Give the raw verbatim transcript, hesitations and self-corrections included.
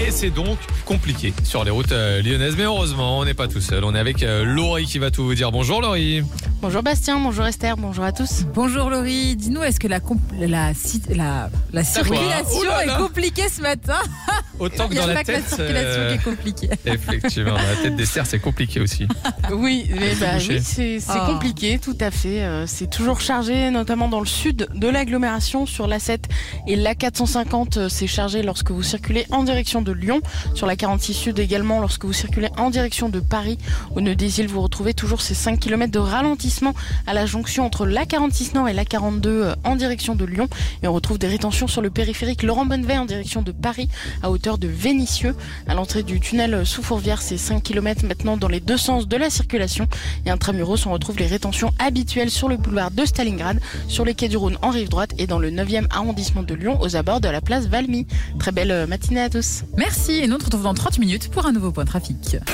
et c'est donc compliqué sur les routes euh, lyonnaises. Mais heureusement, on n'est pas tout seul. On est avec euh, Laurie qui va tout vous dire. Bonjour Laurie. Bonjour Bastien, bonjour Esther, bonjour à tous. Bonjour Laurie, dis-nous, est-ce que la, comp- la, la, la circulation Oh là là. est compliquée ce matin? Autant que Il y a dans la pas que la tête. circulation euh, qui est compliquée. Effectivement, dans la tête d'Esther, c'est compliqué aussi. Oui, mais bah, bouché. oui c'est, c'est Oh. compliqué, tout à fait. Euh, c'est toujours chargé, notamment dans le sud de l'agglomération, sur l'A sept et l'A quatre cent cinquante. euh, C'est chargé lorsque vous circulez en direction de Lyon. Sur l'A quarante-six Sud également, lorsque vous circulez en direction de Paris. Au nœud des îles, vous retrouvez toujours ces cinq kilomètres de ralentissement à la jonction entre l'A quarante-six Nord et l'A quarante-deux euh, en direction de Lyon. Et on retrouve des rétentions sur le périphérique Laurent Bonnevet en direction de Paris à hauteur de Vénissieux. À l'entrée du tunnel sous Fourvière, c'est cinq kilomètres maintenant dans les deux sens de la circulation. Et intramuros, on retrouve les rétentions habituelles sur le boulevard de Stalingrad, sur les quais du Rhône en rive droite et dans le neuvième arrondissement de Lyon aux abords de la place Valmy. Très belle matinée à tous. Merci, et nous on se retrouve dans trente minutes pour un nouveau point trafic.